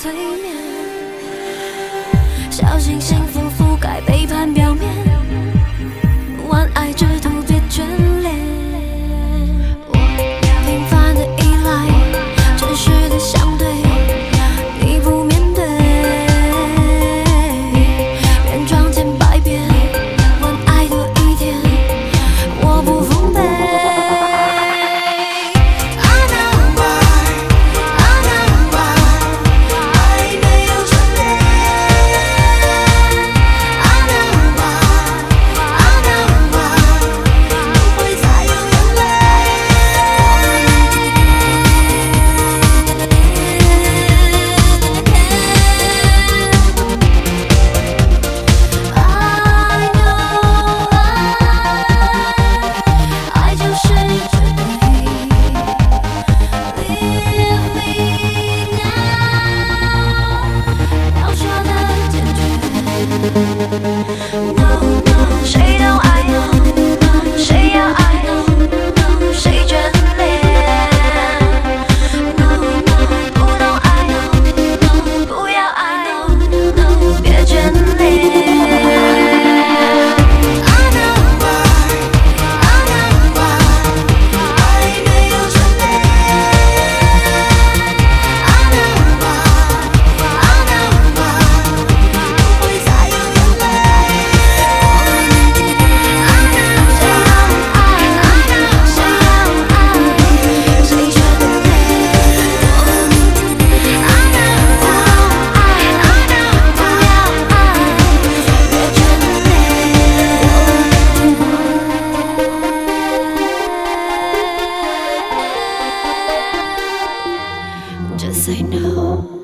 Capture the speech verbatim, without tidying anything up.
催眠，小心幸福覆盖背叛表面，玩爱之徒别眷恋。平凡的依赖，真实的相对，你不面对，原装千百遍，玩爱多一天，我不奉陪。No no， 谁都爱 No， 谁要爱 No no， 谁眷恋 No no， 不懂爱 No no， 不要爱 No no， 别眷恋。Just say no.